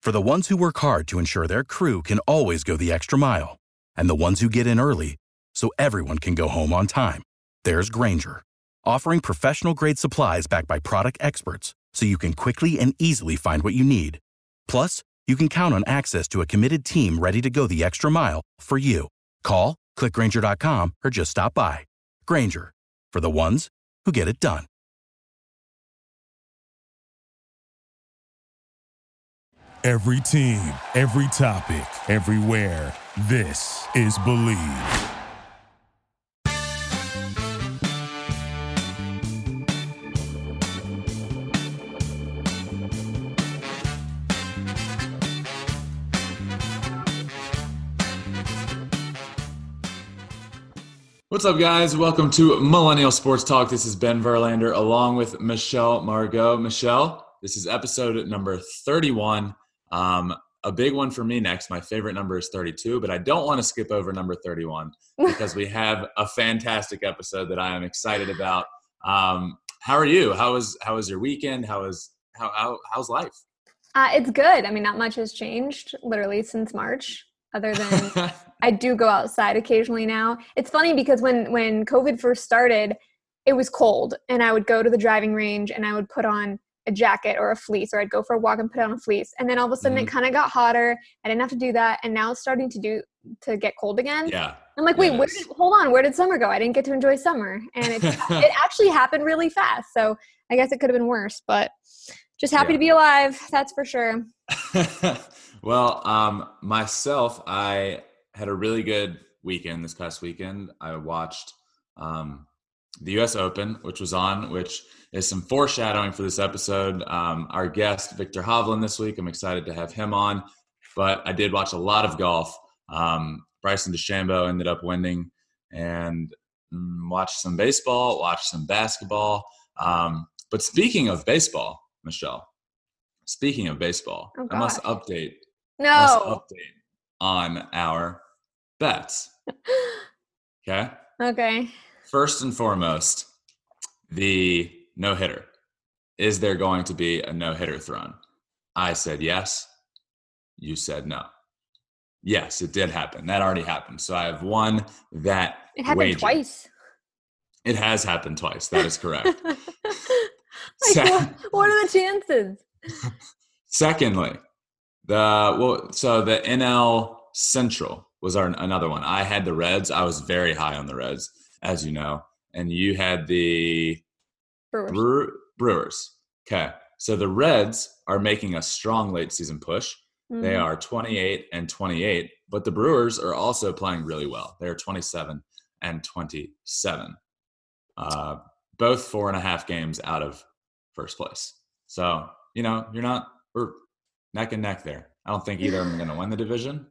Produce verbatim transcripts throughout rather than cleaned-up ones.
For the ones who work hard to ensure their crew can always go the extra mile, and the ones who get in early so everyone can go home on time, there's Grainger, offering professional-grade supplies backed by product experts so you can quickly and easily find what you need. Plus, you can count on access to a committed team ready to go the extra mile for you. Call, click Grainger dot com, or just stop by. Grainger, for the ones who get it done. Every team, every topic, everywhere. This is Believe. What's up, guys? Welcome to Millennial Sports Talk. This is Ben Verlander along with Michelle Margot. Michelle, this is episode number thirty-one. Um, a big one for me next. My favorite number is thirty-two, but I don't want to skip over number thirty-one because we have a fantastic episode that I am excited about. Um, how are you? How was how was your weekend? How was how, how how's life? Uh, it's good. I mean, not much has changed literally since March, other than I do go outside occasionally now. It's funny because when, when COVID first started, it was cold, and I would go to the driving range and I would put on a jacket or a fleece, or I'd go for a walk and put on a fleece. And then all of a sudden mm-hmm. it kind of got hotter. I didn't have to do that. And now it's starting to do to get cold again. Yeah. I'm like, wait, where did, hold on. Where did summer go? I didn't get to enjoy summer. And it, it actually happened really fast. So I guess it could have been worse, but just happy yeah. to be alive. That's for sure. Well, um, myself, I had a really good weekend this past weekend. I watched um, the U S Open, which was on, which is some foreshadowing for this episode. Um, our guest, Viktor Hovland, this week, I'm excited to have him on. But I did watch a lot of golf. Um, Bryson DeChambeau ended up winning, and mm, watched some baseball, watched some basketball. Um, but speaking of baseball, Michelle, speaking of baseball, oh, I must update. No. Must update on our bets. Okay? Okay. First and foremost, the no-hitter. Is there going to be a no-hitter thrown? I said yes. You said no. Yes, it did happen. That already happened. So I have won that It happened wager. twice. It has happened twice. That is correct. like, Se- what, what are the chances? Secondly, the well, so the N L Central was our another one. I had the Reds. I was very high on the Reds, as you know, and you had the Brewers. Brewer, Brewers. Okay, so the Reds are making a strong late season push. Mm-hmm. They are twenty-eight and twenty-eight, but the Brewers are also playing really well. They are twenty-seven and twenty-seven, uh, both four and a half games out of first place. So you know you're not we're neck and neck there. I don't think either of them are going to win the division,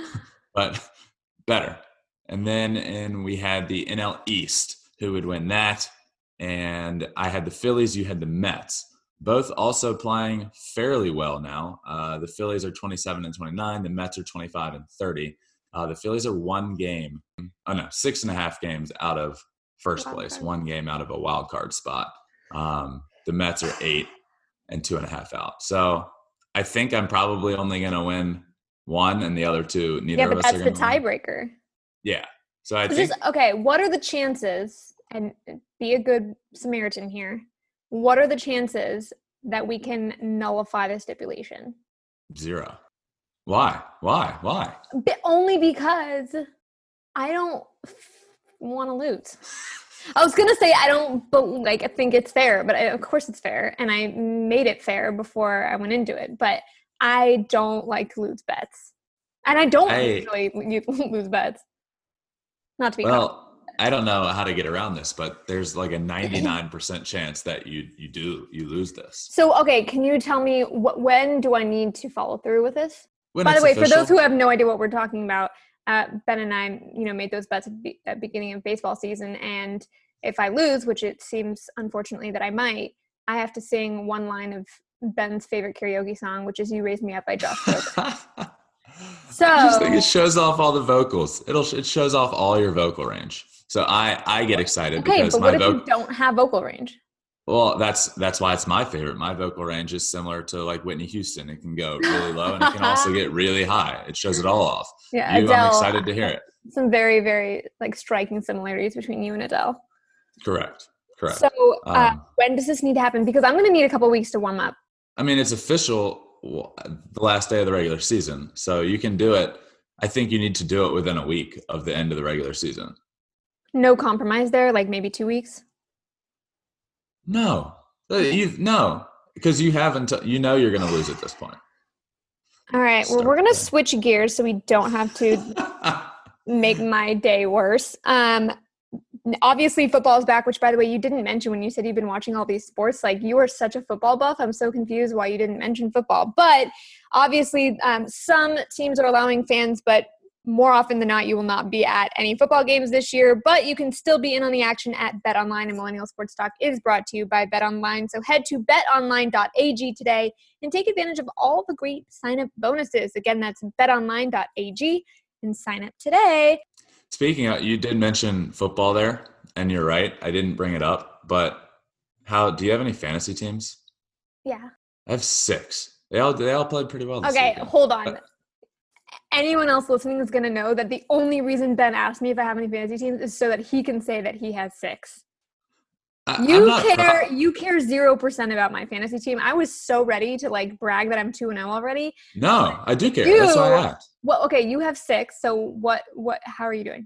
but better. And then and we had the N L East, who would win that. And I had the Phillies, you had the Mets. Both also playing fairly well now. Uh, the Phillies are twenty-seven and twenty-nine. The Mets are twenty-five and thirty. Uh, the Phillies are one game, oh no, six and a half games out of first place, one game out of a wild card spot. Um, the Mets are eight and two and a half out. So I think I'm probably only going to win one, and the other two, neither yeah, of us are going to Yeah, but that's the tiebreaker. Yeah. So I so think just, okay, what are the chances, and be a good Samaritan here, what are the chances that we can nullify the stipulation? Zero. Why? Why? Why? But only because I don't f- want to lose. I was going to say I don't like I think it's fair, but I, of course it's fair, and I made it fair before I went into it, but I don't like to lose bets. And I don't I, usually lose bets. Not to be well, caught. I don't know how to get around this, but there's like a ninety-nine percent chance that you you do you lose this. So, okay, can you tell me what, when do I need to follow through with this? When By the way, official. for those who have no idea what we're talking about, uh, Ben and I, you know, made those bets at the at beginning of baseball season, and if I lose, which it seems unfortunately that I might, I have to sing one line of Ben's favorite karaoke song, which is "You Raise Me Up" by Josh Groban. So I just think it shows off all the vocals. It'll it shows off all your vocal range. So I I get excited okay, because but my what if vocal. you don't have vocal range? Well, that's that's why it's my favorite. My vocal range is similar to like Whitney Houston. It can go really low and it can also get really high. It shows it all off. Yeah, you, Adele, I'm excited to hear it. Some very, very like striking similarities between you and Adele. Correct. Correct. So uh, um, when does this need to happen? Because I'm going to need a couple weeks to warm up. I mean, it's official the last day of the regular season. So you can do it. I think you need to do it within a week of the end of the regular season. No compromise there, like maybe two weeks? No. You, no. Because you haven't, you know you're going to lose at this point. All right. Well, we're going to switch gears so we don't have to make my day worse. Um, obviously, football is back, which, by the way, you didn't mention when you said you've been watching all these sports. Like, you are such a football buff. I'm so confused why you didn't mention football. But obviously, um, some teams are allowing fans, but more often than not, you will not be at any football games this year, but you can still be in on the action at BetOnline, and Millennial Sports Talk is brought to you by BetOnline. So head to bet online dot a g today and take advantage of all the great sign-up bonuses. Again, that's bet online dot a g and sign up today. Speaking of, you did mention football there, and you're right. I didn't bring it up, but how do you have any fantasy teams? Yeah. I have six. They all they all played pretty well this Okay, weekend. hold on. Anyone else listening is going to know that the only reason Ben asked me if I have any fantasy teams is so that he can say that he has six. I, You care proud. you care zero percent about my fantasy team. I was so ready to like brag that I'm two and oh already. No, I do care. You, That's why I asked. Well, okay, you have six. So what what how are you doing?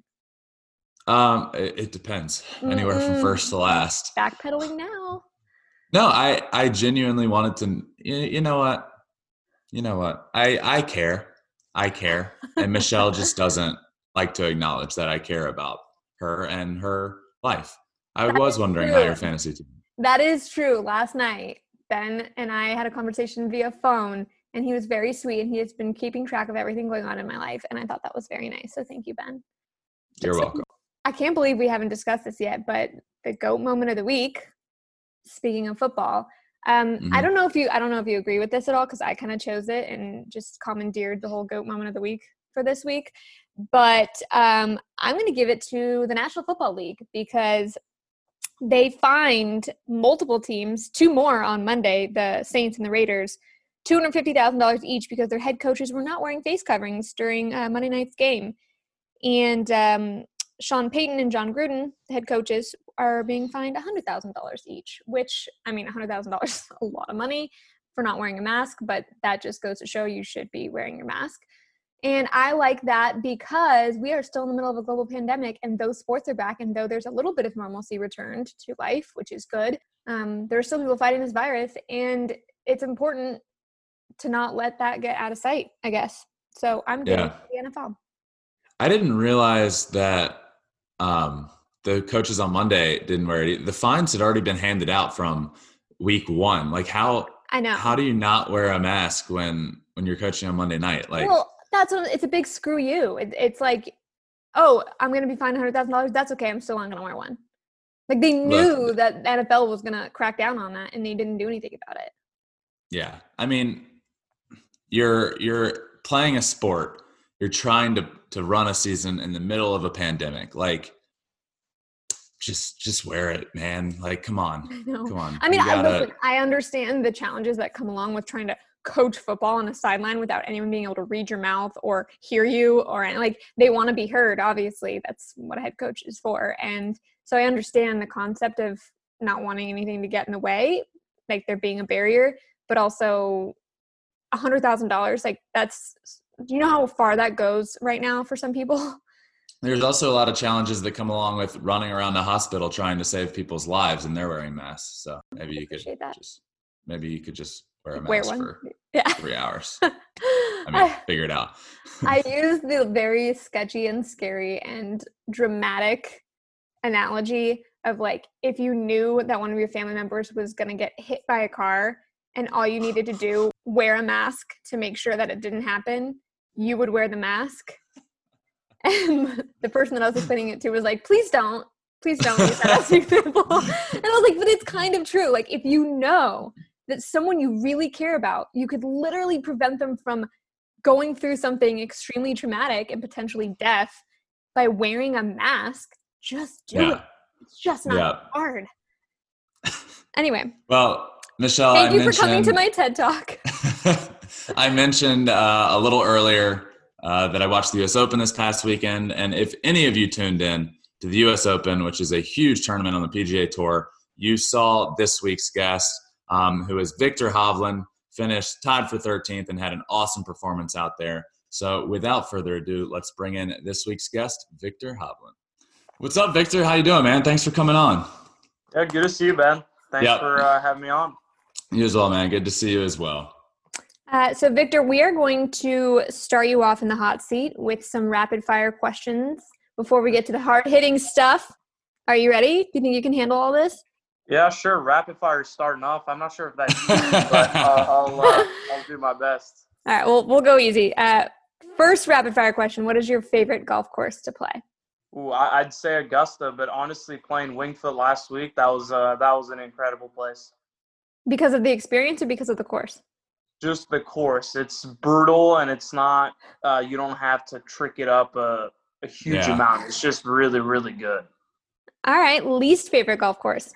Um, it, it depends. Anywhere Mm-mm. from first to last. Backpedaling now. No, I I genuinely wanted to. You, you know what? You know what? I I care. I care, and Michelle just doesn't like to acknowledge that I care about her and her life. I That was is wondering true. how your fantasy team. That is true. Last night, Ben and I had a conversation via phone, and he was very sweet, and he has been keeping track of everything going on in my life, and I thought that was very nice. So thank you, Ben. You're So, welcome. I can't believe we haven't discussed this yet, but the GOAT moment of the week, speaking of football, um, Mhm. I don't know if you I don't know if you agree with this at all, because I kind of chose it and just commandeered the whole GOAT moment of the week for this week. But um, I'm going to give it to the National Football League, because they fined multiple teams, two more on Monday, the Saints and the Raiders, two hundred fifty thousand dollars each because their head coaches were not wearing face coverings during uh, Monday night's game. And um, Sean Payton and John Gruden, the head coaches, are being fined one hundred thousand dollars each, which, I mean, one hundred thousand dollars is a lot of money for not wearing a mask, but that just goes to show you should be wearing your mask. And I like that because we are still in the middle of a global pandemic, and those sports are back. And though there's a little bit of normalcy returned to life, which is good, um, there are still people fighting this virus, and it's important to not let that get out of sight, I guess. So I'm giving Yeah. it to the N F L. I didn't realize that um, the coaches on Monday didn't wear it. The fines had already been handed out from week one. Like how I know. how do you not wear a mask when when you're coaching on Monday night? Like, well, that's what, it's a big screw you. It, it's like, oh, I'm going to be fined one hundred thousand dollars. That's okay. I'm still not going to wear one. Like they knew Look, that the N F L was going to crack down on that, and they didn't do anything about it. yeah, I mean, you're you're playing a sport. You're trying to to run a season in the middle of a pandemic. Like, just just wear it, man. Like, come on, I know. come on. I mean, You I, gotta- listen, I understand the challenges that come along with trying to coach football on a sideline without anyone being able to read your mouth or hear you, or like they want to be heard. Obviously, that's what a head coach is for. And so I understand the concept of not wanting anything to get in the way, like there being a barrier, but also a hundred thousand dollars. Like that's, do you know how far that goes right now for some people? There's also a lot of challenges that come along with running around the hospital trying to save people's lives, and they're wearing masks. So maybe you could Appreciate that. just maybe you could just wear a mask Wear one. for Yeah. three hours. I mean, figure it out. I use the very sketchy and scary and dramatic analogy of like, if you knew that one of your family members was going to get hit by a car and all you needed to do, wear a mask to make sure that it didn't happen, you would wear the mask. And the person that I was explaining it to was like, please don't, please don't use that as an example. And I was like, but it's kind of true. Like, if you know that someone you really care about, you could literally prevent them from going through something extremely traumatic and potentially death by wearing a mask, just do Yeah. it. It's just not Yeah. hard. Anyway. Well, Michelle, thank I you mentioned, for coming to my TED Talk. I mentioned uh, a little earlier uh, that I watched the U S Open this past weekend. And if any of you tuned in to the U S Open, which is a huge tournament on the P G A Tour, you saw this week's guest, um, who is Viktor Hovland, finished tied for thirteenth and had an awesome performance out there. So without further ado, let's bring in this week's guest, Viktor Hovland. What's up, Viktor? How you doing, man? Thanks for coming on. Yeah, good to see you, Ben. Thanks yep. for uh, having me on. You as well, man. Good to see you as well. Uh, so, Viktor, we are going to start you off in the hot seat with some rapid-fire questions before we get to the hard-hitting stuff. Are you ready? Do you think you can handle all this? Yeah, sure. Rapid fire is starting off. I'm not sure if that's easy, but uh, I'll uh, I'll do my best. All right, well, we'll go easy. Uh, first rapid-fire question: what is your favorite golf course to play? Ooh, I, I'd say Augusta, but honestly, playing Winged Foot last week, that was uh, that was an incredible place. Because of the experience or because of the course? Just the course. It's brutal, and it's not. Uh, you don't have to trick it up a, a huge Yeah. amount. It's just really, really good. All right, least favorite golf course?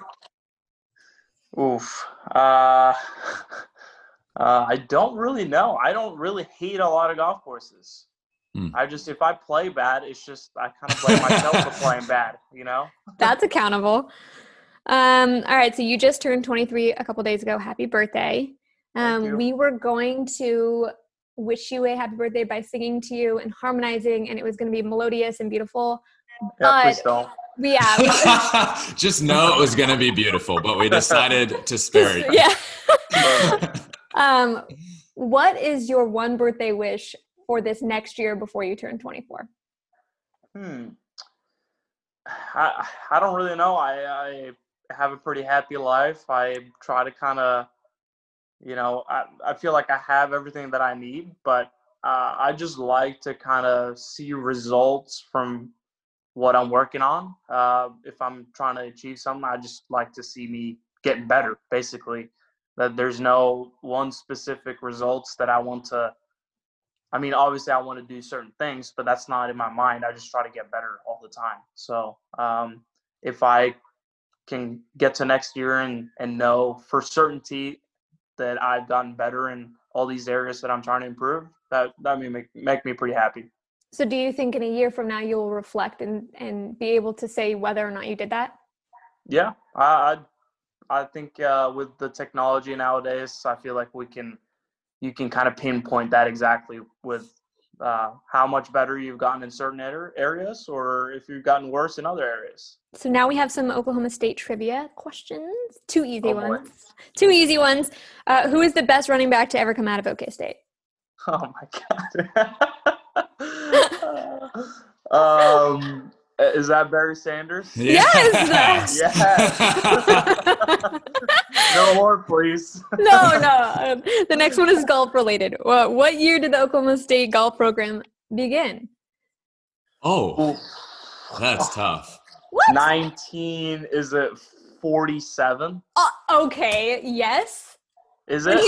Oof. Uh, uh, I don't really know. I don't really hate a lot of golf courses. Hmm. I just, if I play bad, it's just, I kind of blame myself for playing bad, you know? That's accountable. Um, all right, so you just turned twenty-three a couple days ago. Happy birthday. Thank you. Um, we were going to wish you a happy birthday by singing to you and harmonizing, and it was going to be melodious and beautiful. Yeah, please But don't. we yeah, Just know it was going to be beautiful, but we decided to spare you. yeah. um, what is your one birthday wish for this next year before you turn twenty-four? Hmm. I, I don't really know. I, I have a pretty happy life. I try to kind of, you know, I, I feel like I have everything that I need, but uh, I just like to kind of see results from what I'm working on. Uh, if I'm trying to achieve something, I just like to see me getting better, basically. That there's no one specific results that I want to, I mean, obviously I want to do certain things, but that's not in my mind. I just try to get better all the time. So um, if I can get to next year and, and know for certainty that I've gotten better in all these areas that I'm trying to improve, that that may make, make me pretty happy. So do you think in a year from now you'll reflect and, and be able to say whether or not you did that? Yeah, I I, I think uh, with the technology nowadays, I feel like we can you can kind of pinpoint that exactly with uh, how much better you've gotten in certain areas or if you've gotten worse in other areas. So now we have some Oklahoma State trivia questions. Two easy Oh, boy. ones. Two easy ones. Uh, who is the best running back to ever come out of OK State? Oh my God. um, is that Barry Sanders? Yes. Yes. No more, please. no, no. Um, the next one is golf related. What, what year did the Oklahoma State golf program begin? Oh, that's tough. What? nineteen, is it forty-seven? Uh, okay, yes. Is it?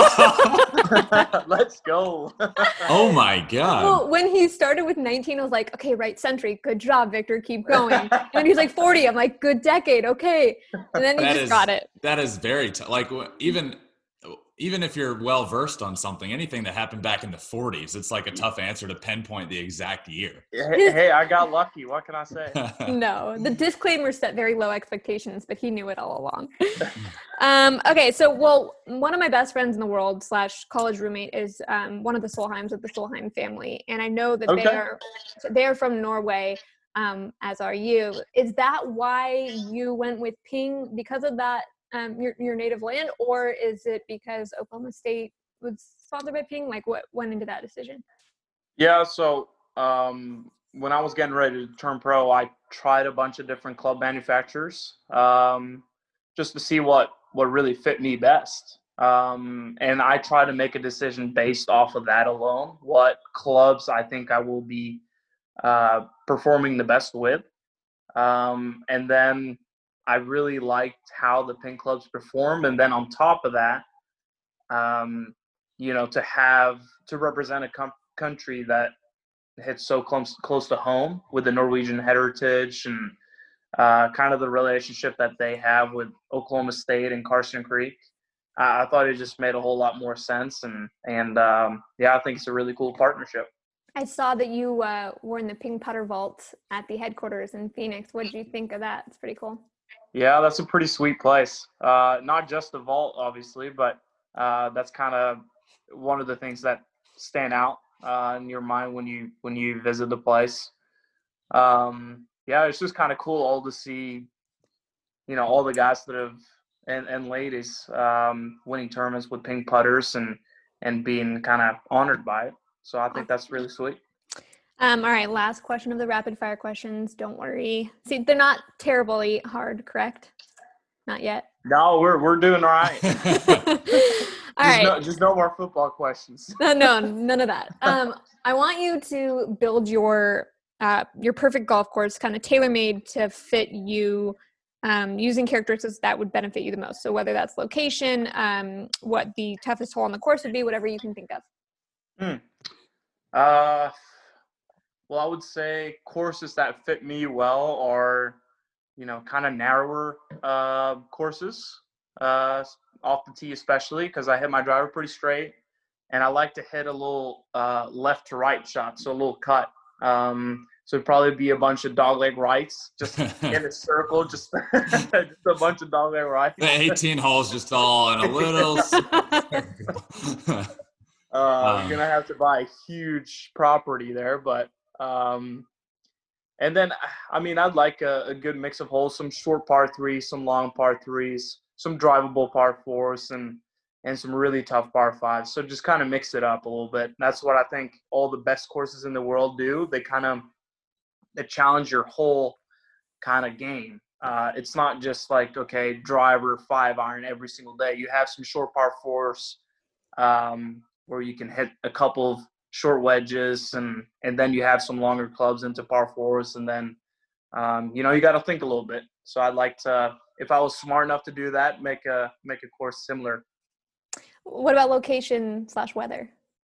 Let's go. Oh my God. Well, when he started with nineteen, I was like, okay, right century. Good job, Viktor. Keep going. And then he's like forty. I'm like, good decade. Okay. And then he That just is- got it. That is very tough. Like even even if you're well versed on something, anything that happened back in the forties, it's like a tough answer to pinpoint the exact year. Hey, hey, I got lucky. What can I say? No, the disclaimer set very low expectations, but he knew it all along. um, okay, so, well, one of my best friends in the world slash college roommate is um, one of the Solheims of the Solheim family. And I know that Okay. they are they're from Norway, um, as are you. Is that why you went with Ping, because of that, um, your, your native land? Or is it because Oklahoma State was sponsored by Ping? Like, what went into that decision? Yeah, so um, when I was getting ready to turn pro, I tried a bunch of different club manufacturers um, just to see what, what really fit me best. Um, and I try to make a decision based off of that alone, what clubs I think I will be uh, performing the best with. Um, and then I really liked how the Ping clubs perform. And then on top of that, um, you know, to have to represent a com- country that hits so close close to home with the Norwegian heritage and uh, kind of the relationship that they have with Oklahoma State and Carson Creek. Uh, I thought it just made a whole lot more sense. And, and um, yeah, I think it's a really cool partnership. I saw that you uh, were in the ping putter vault at the headquarters in Phoenix. What did you think of that? It's pretty cool. Yeah, that's a pretty sweet place. Uh, not just the vault, obviously, but uh, that's kind of one of the things that stand out uh, in your mind when you when you visit the place. Um, yeah, it's just kind of cool all to see, you know, all the guys that have and, and ladies um, winning tournaments with ping putters and and being kind of honored by it. So I think that's really sweet. Um, all right, last question of the rapid fire questions. Don't worry. See, they're not terribly hard, correct? Not yet. No, we're we're doing all right. all just right. No, just no more football questions. no, no, none of that. Um, I want you to build your uh, your perfect golf course, kind of tailor-made to fit you, um, using characteristics that would benefit you the most. So whether that's location, um, what the toughest hole on the course would be, whatever you can think of. Hmm. Uh, well, I would say courses that fit me well are, you know, kind of narrower uh, courses uh, off the tee, especially because I hit my driver pretty straight, and I like to hit a little uh, left to right shot, so a little cut. Um, so it'd probably be a bunch of dogleg rights, just in a circle, just, just a bunch of dogleg rights. The eighteen holes just all in a little. Uh, um, I'm gonna have to buy a huge property there, but um, and then I mean I'd like a, a good mix of holes, some short par threes, some long par threes, some drivable par fours, and and some really tough par fives. So just kind of mix it up a little bit. That's what I think all the best courses in the world do. They kind of they challenge your whole kind of game. Uh, it's not just like okay, driver five iron every single day. You have some short par fours. Um, where you can hit a couple of short wedges and, and then you have some longer clubs into par fours. And then, um, you know, you got to think a little bit. So I'd like to, if I was smart enough to do that, make a, make a course similar. What about location slash weather?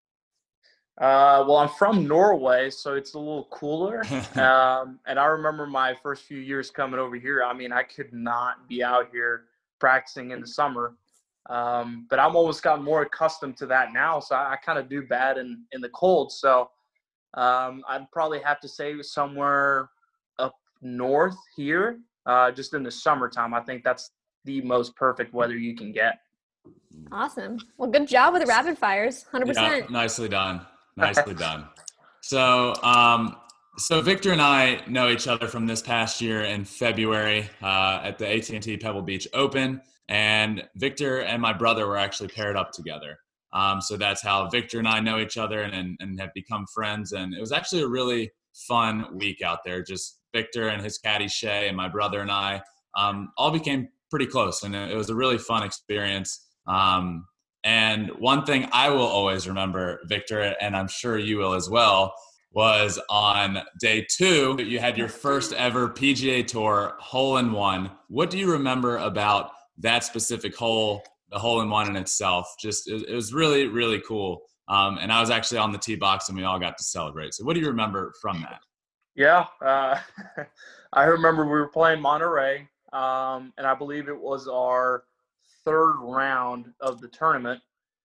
Uh, well, I'm from Norway, so it's a little cooler. um, and I remember my first few years coming over here. I mean, I could not be out here practicing in the summer. Um, but I'm almost gotten more accustomed to that now. So I, I kind of do bad in, in the cold. So um, I'd probably have to say somewhere up north here, uh, just in the summertime. I think that's the most perfect weather you can get. Awesome. Well, good job with the rapid fires. one hundred percent. Yeah, nicely done. Nicely done. So, um, so Victor and I know each other from this past year in February uh, at the A T and T Pebble Beach Open. And Victor and my brother were actually paired up together. Um, so that's how Victor and I know each other and, and, and have become friends. And it was actually a really fun week out there. Just Victor and his caddy Shay and my brother and I um, all became pretty close. And it was a really fun experience. Um, and one thing I will always remember, Victor, and I'm sure you will as well, was on day two, you had your first ever P G A Tour hole-in-one. What do you remember about that specific hole, the hole-in-one in itself? Just it, it was really, really cool. Um, and I was actually on the tee box, and we all got to celebrate. So what do you remember from that? Yeah, uh, I remember we were playing Monterey, um, and I believe it was our third round of the tournament.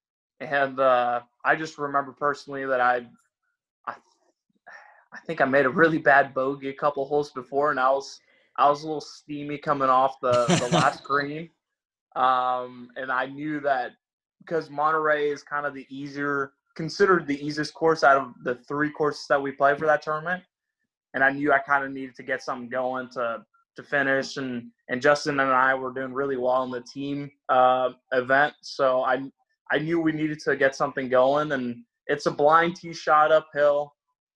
And uh, I just remember personally that I, I, I think I made a really bad bogey a couple holes before, and I was I was a little steamy coming off the, the last green. Um, and I knew that because Monterey is kind of the easier, considered the easiest course out of the three courses that we play for that tournament. And I knew I kind of needed to get something going to, to finish. And, and Justin and I were doing really well in the team uh, event. So I, I knew we needed to get something going, and it's a blind tee shot uphill,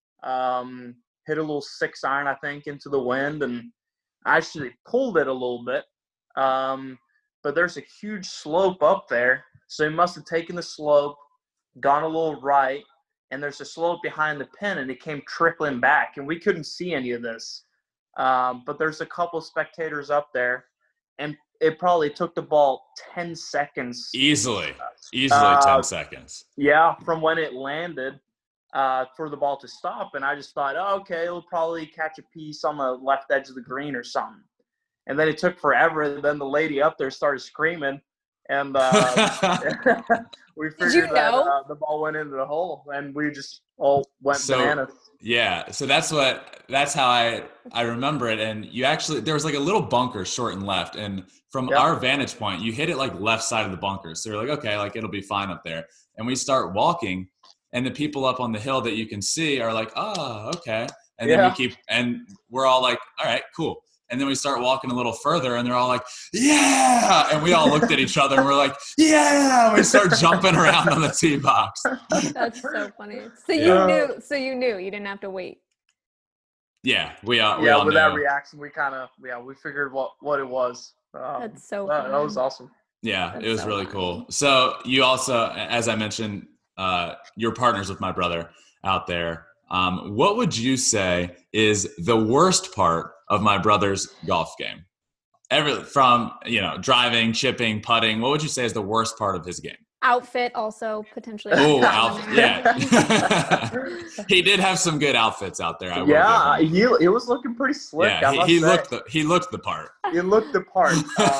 um, hit a little six iron, I think, into the wind, and I actually pulled it a little bit. Um, but there's a huge slope up there. So he must have taken the slope, gone a little right, and there's a slope behind the pin, and it came trickling back, and we couldn't see any of this. Um, but there's a couple spectators up there, and it probably took the ball ten seconds. Easily, easily uh, ten seconds. Yeah, from when it landed uh, for the ball to stop. And I just thought, oh, okay, it'll probably catch a piece on the left edge of the green or something. and then it took forever. And then the lady up there started screaming, and uh, we figured Did you that know? uh, the ball went into the hole, and we just all went So- bananas. Yeah, so that's what that's how I I remember it. And you actually there was like a little bunker short and left, and from Yep. our vantage point, you hit it like left side of the bunker. So you're like, okay, like it'll be fine up there. And we start walking, and the people up on the hill that you can see are like, oh, okay. And then Yeah. we keep, and we're all like, all right, cool. And then we start walking a little further, and they're all like, yeah. And we all looked at each other, and we're like, yeah. And we start jumping around on the tee box. That's so funny. So Yeah. you knew. So you knew. You didn't have to wait. Yeah, we all, we Yeah, all with knew. that reaction, we kind of yeah we figured what what it was. Um, That's so that, that was fun. awesome. Yeah, That's it was so really funny. cool. So you also, as I mentioned, uh, you're partners with my brother out there. Um, what would you say is the worst part of my brother's golf game? Every from you know driving, chipping, putting. What would you say is the worst part of his game? Outfit also potentially. Oh, Thrown in outfit. there. Yeah, he did have some good outfits out there. I will Yeah, give him. he it was looking pretty slick. I Yeah, must he, he say. looked the he looked the part. He looked the part.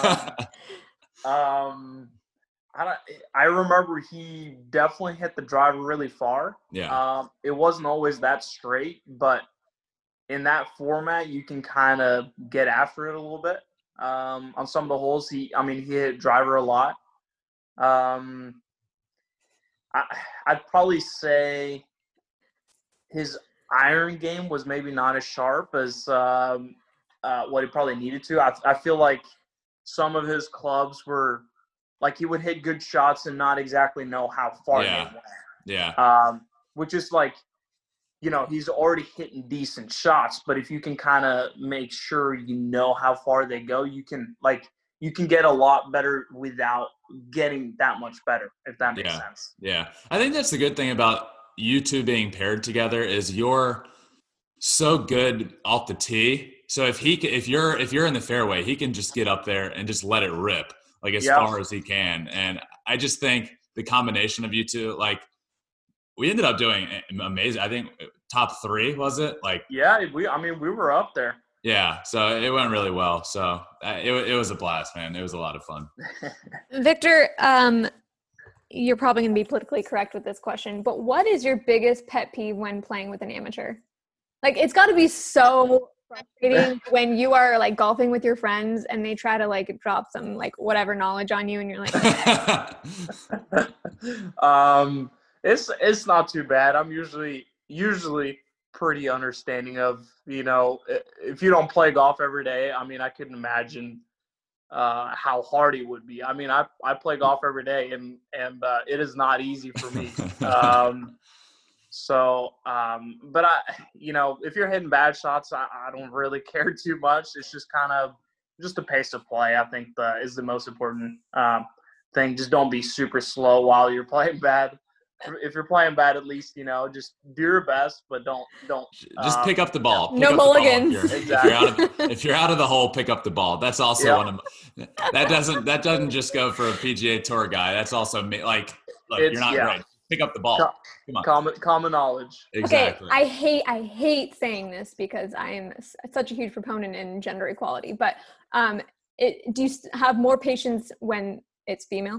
Um, um, I don't, I remember he definitely hit the driver really far. Yeah, Um, it wasn't always that straight, but in that format, you can kind of get after it a little bit. Um, on some of the holes, he, I mean, he hit driver a lot. Um, I, I'd probably say his iron game was maybe not as sharp as um, uh, what he probably needed to. I, I feel like some of his clubs were like he would hit good shots and not exactly know how far Yeah. they went. yeah, Um, which is like, you know, he's already hitting decent shots, but if you can kind of make sure you know how far they go, you can like you can get a lot better without getting that much better, if that makes Yeah. sense. yeah. I think that's the good thing about you two being paired together is you're so good off the tee. So if he, ca- if you're, if you're in the fairway, he can just get up there and just let it rip like as Yeah. far as he can. And I just think the combination of you two, like we ended up doing amazing. I think top three was it? Like Yeah, we. I mean, we were up there. yeah. So it went really well. So uh, it it was a blast, man. It was a lot of fun. Victor, um, you're probably going to be politically correct with this question, but what is your biggest pet peeve when playing with an amateur? Like, it's got to be so frustrating when you are like golfing with your friends and they try to like drop some like whatever knowledge on you, and you're like, um, it's it's not too bad. I'm usually usually pretty understanding of, you know, i- if you don't play golf every day. I mean, I couldn't imagine uh, how hard it would be. I mean, I I play golf every day, and and uh, it is not easy for me. Um, so, um, but I, you know, if you're hitting bad shots, I, I don't really care too much. It's just kind of just the pace of play. I think the, is the most important um, thing. Just don't be super slow while you're playing bad. If you're playing bad, at least, you know, just do your best, but don't don't Just uh, pick up the ball. Pick No up the ball mulligans. If you're, if, Exactly. you're out of, if you're out of the hole, pick up the ball. That's also Yeah. one of my, that doesn't that doesn't just go for a P G A Tour guy. That's also me. Like, look, It's- you're not yeah. right. Pick up the ball. Co- Come on. common common knowledge. Exactly. okay, I hate I hate saying this because I'm s- such a huge proponent in gender equality, but um, it, do you s- have more patience when it's female?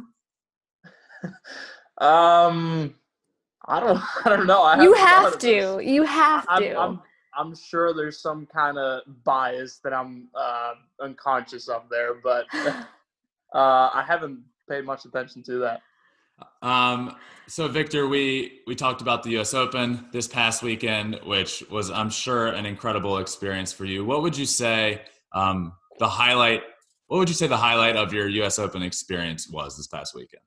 Um, I don't I don't know. I You haven't thought have of this. to. You have I'm, to. I'm I'm sure there's some kind of bias that I'm uh, unconscious of there, but uh, I haven't paid much attention to that. Um, so Victor, we, we talked about the U S Open this past weekend, which was, I'm sure, an incredible experience for you. What would you say, um, the highlight, what would you say the highlight of your U S Open experience was this past weekend?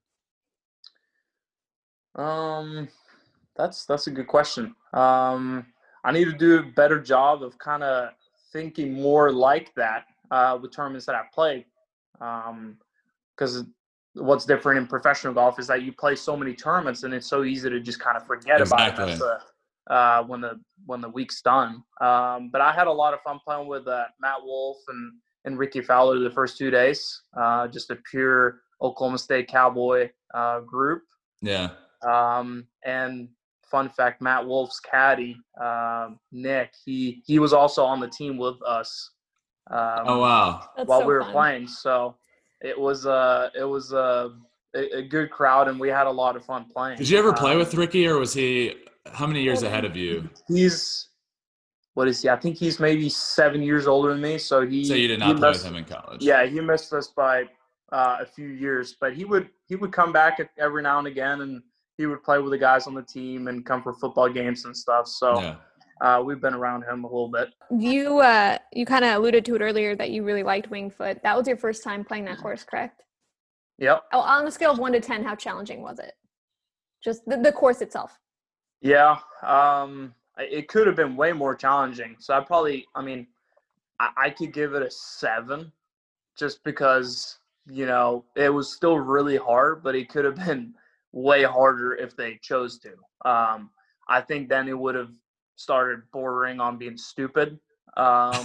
Um, that's that's a good question. Um, I need to do a better job of kind of thinking more like that uh, with tournaments that I've played. Um, because what's different in professional golf is that you play so many tournaments, and it's so easy to just kind of forget Exactly. about it as the, uh, when the when the week's done. Um, but I had a lot of fun playing with uh, Matt Wolff and and Ricky Fowler the first two days. Uh, just a pure Oklahoma State Cowboy uh, group. Yeah. Um, and fun fact, Matt Wolff's caddy, um, Nick, he he was also on the team with us Um, oh wow! While so we were fun. playing, so it was uh it was uh, a, a good crowd, and we had a lot of fun playing. Did you ever play um, with Ricky, or was he how many years Older. ahead of you? He's what is he? I think he's maybe seven years older than me. So he So you did he not play with missed, him in college? yeah, he missed us by uh, a few years, but he would he would come back every now and again, and he would play with the guys on the team and come for football games and stuff. So Yeah. uh, we've been around him a little bit. You uh, you kind of alluded to it earlier that you really liked Winged Foot. That was your first time playing that course, correct? Yep. Oh, on a scale of one to ten, how challenging was it? Just the, the course itself. Yeah. Um, it could have been way more challenging. So I probably, I mean, I, I could give it a seven, just because, you know, it was still really hard, but it could have been way harder if they chose to. Um, I think then it would have started bordering on being stupid. Um,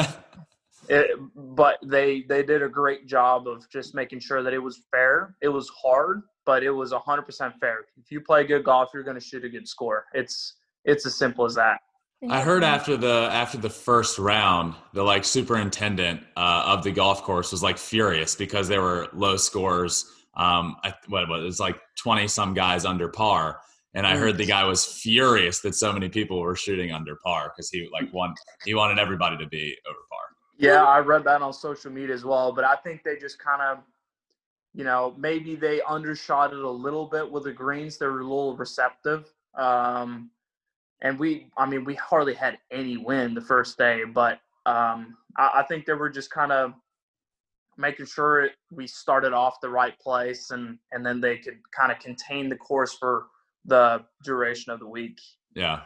it, but they they did a great job of just making sure that it was fair. It was hard, but it was one hundred percent fair. If you play good golf, you're going to shoot a good score. It's it's as simple as that. I heard after the after the first round, the like superintendent uh, of the golf course was like furious because there were low scores. Um, I, what was it? It was like twenty some guys under par, and I heard the guy was furious that so many people were shooting under par because he like won. He wanted everybody to be over par. Yeah, I read that on social media as well, but I think they just kind of, you know, maybe they undershot it a little bit with the greens. They were a little receptive. Um, and we, I mean, we hardly had any wind the first day, but um, I, I think they were just kind of making sure it, we started off the right place, and, and then they could kind of contain the course for the duration of the week. Yeah.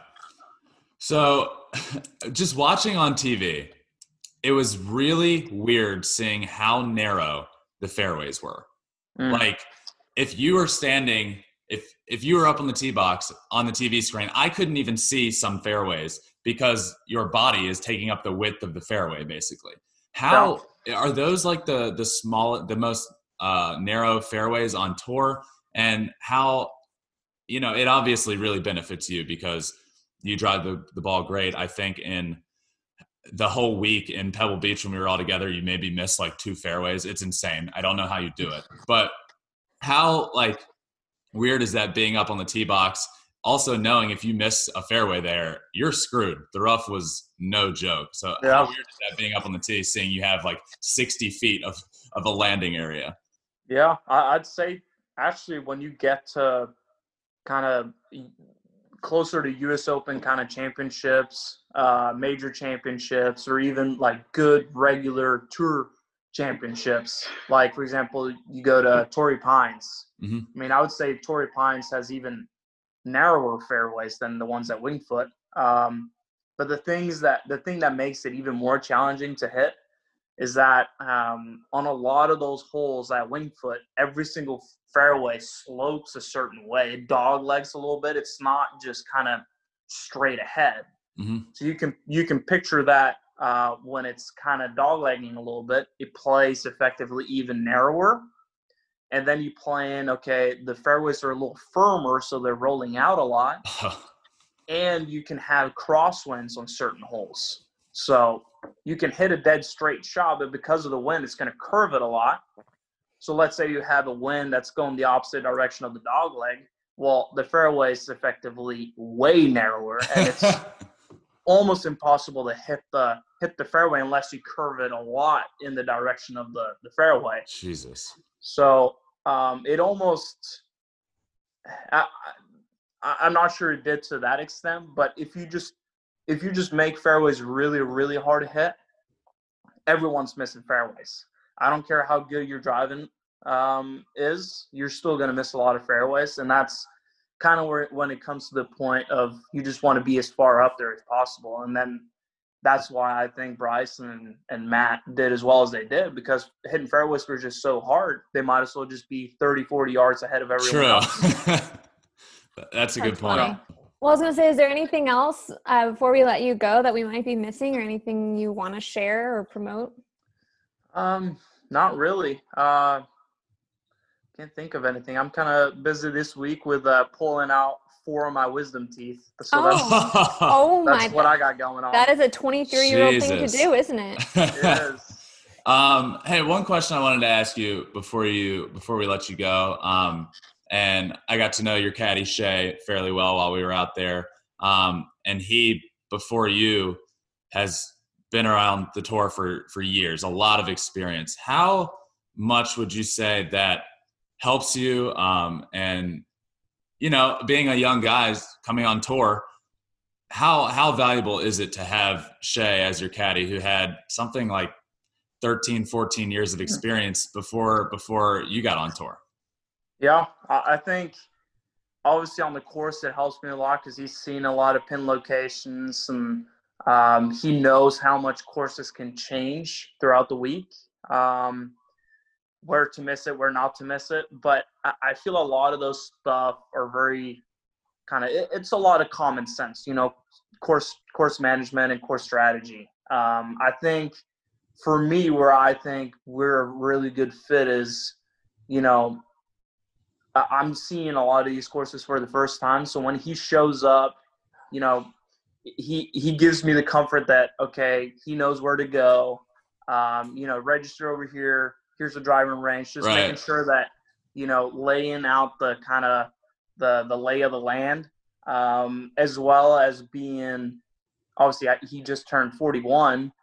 So just watching on T V, it was really weird seeing how narrow the fairways were. Mm. Like if you were standing, if if you were up on the tee box on the T V screen, I couldn't even see some fairways because your body is taking up the width of the fairway, basically. How no. are those like the the small, the most uh, narrow fairways on tour? And how, you know, it obviously really benefits you because you drive the, the ball great. I think in the whole week in Pebble Beach when we were all together, you maybe missed like two fairways. It's insane. I don't know how you do it, but how like weird is that being up on the tee box? Also knowing if you miss a fairway there, you're screwed. The rough was no joke. So yeah. How weird is that being up on the tee, seeing you have like sixty feet of, of a landing area? Yeah, I'd say actually when you get to kind of closer to U S Open kind of championships, uh, major championships, or even like good regular tour championships. Like, for example, you go to Torrey Pines. Mm-hmm. I mean, I would say Torrey Pines has even narrower fairways than the ones at Winged Foot. Um, but the things that the thing that makes it even more challenging to hit is that um, on a lot of those holes at Winged Foot, every single fairway slopes a certain way. It dog legs a little bit. It's not just kind of straight ahead. Mm-hmm. So you can you can picture that uh, when it's kind of dog legging a little bit, it plays effectively even narrower. And then you play in, okay, the fairways are a little firmer, so they're rolling out a lot. And you can have crosswinds on certain holes. So you can hit a dead straight shot, but because of the wind, it's going to curve it a lot. So let's say you have a wind that's going the opposite direction of the dog leg. Well, the fairway is effectively way narrower, and it's almost impossible to hit the hit the fairway unless you curve it a lot in the direction of the, the fairway. Jesus. So um, it almost I, I, I'm not sure it did to that extent, but if you just if you just make fairways really, really hard to hit, everyone's missing fairways. I don't care how good your driving um, is, you're still going to miss a lot of fairways. And that's kind of where when it comes to the point of you just want to be as far up there as possible. And then that's why I think Bryson and, and Matt did as well as they did, because hitting fairways were just so hard. They might as well just be thirty, forty yards ahead of everyone True. else. That's a That's good point. Funny. Well, I was going to say, is there anything else uh, before we let you go that we might be missing, or anything you want to share or promote? Um, not really. Uh, can't think of anything. I'm kind of busy this week with uh, pulling out four of my wisdom teeth. So oh, that's, oh that's my! what I got going on. That is a twenty-three-year-old thing to do, isn't it? It is. Um, hey, one question I wanted to ask you before you before we let you go. Um, and I got to know your caddy Shay fairly well while we were out there. Um, and he, before you, has been around the tour for for years, a lot of experience. How much would you say that helps you? Um, and you know, being a young guy coming on tour, how how valuable is it to have Shay as your caddy, who had something like thirteen, fourteen years of experience before before you got on tour? Yeah, I think obviously on the course it helps me a lot because he's seen a lot of pin locations, and um, he knows how much courses can change throughout the week, um, where to miss it, where not to miss it. But I, I feel a lot of those stuff are very kind of it, – it's a lot of common sense, you know, course course management and course strategy. Um, I think for me, where I think we're a really good fit is, you know, I'm seeing a lot of these courses for the first time. So when he shows up, you know, he he gives me the comfort that, okay, he knows where to go. Um, you know, register over here. Here's the driving range. Just right. making sure that, you know, laying out the kind of the, the lay of the land, um, as well as being – obviously I, he just turned forty-one,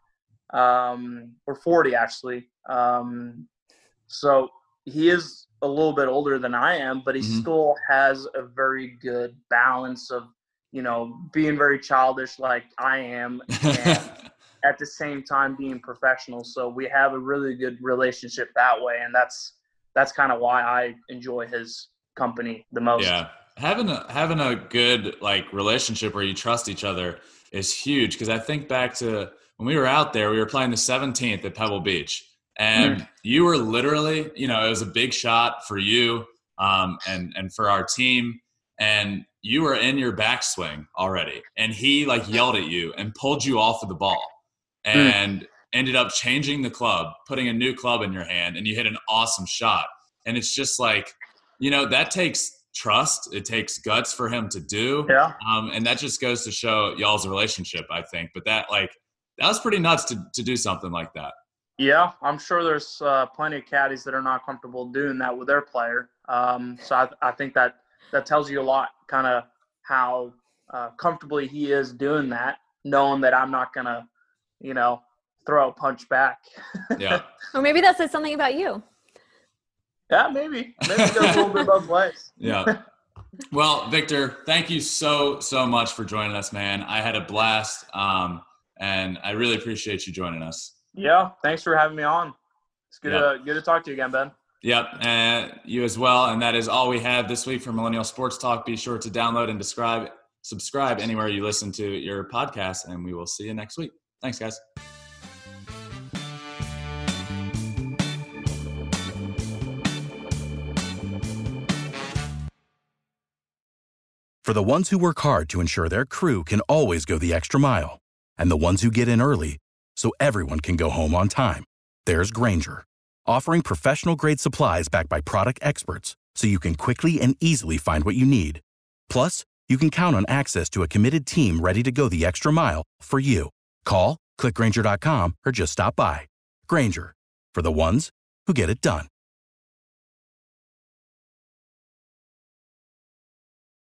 um, or forty actually. Um, so he is – a little bit older than I am, but he mm-hmm. still has a very good balance of, you know, being very childish like I am, and at the same time being professional. So we have a really good relationship that way, and that's that's kind of why I enjoy his company the most. Yeah, having a having a good like relationship where you trust each other is huge, because I think back to when we were out there, we were playing the seventeenth at Pebble Beach. And mm-hmm. you were literally, you know, it was a big shot for you um, and, and for our team. And you were in your backswing already. And he, like, yelled at you and pulled you off of the ball and mm. ended up changing the club, putting a new club in your hand, and you hit an awesome shot. And it's just like, you know, that takes trust. It takes guts for him to do. Yeah. Um, and that just goes to show y'all's relationship, I think. But that, like, that was pretty nuts to to do something like that. Yeah, I'm sure there's uh, plenty of caddies that are not comfortable doing that with their player. Um, so I, I think that that tells you a lot, kind of how uh, comfortably he is doing that, knowing that I'm not going to, you know, throw a punch back. Yeah. Or maybe that says something about you. Yeah, maybe. Maybe it goes a little bit both ways. Yeah. Well, Victor, thank you so, so much for joining us, man. I had a blast, um, and I really appreciate you joining us. Yeah, thanks for having me on. It's good, yep. to, good to talk to you again, Ben. Yep, and you as well. And that is all we have this week for Millennial Sports Talk. Be sure to download and describe, subscribe anywhere you listen to your podcast, and we will see you next week. Thanks, guys. For the ones who work hard to ensure their crew can always go the extra mile, and the ones who get in early so everyone can go home on time, there's Grainger, offering professional-grade supplies backed by product experts so you can quickly and easily find what you need. Plus, you can count on access to a committed team ready to go the extra mile for you. Call, click Grainger dot com, or just stop by. Grainger, for the ones who get it done.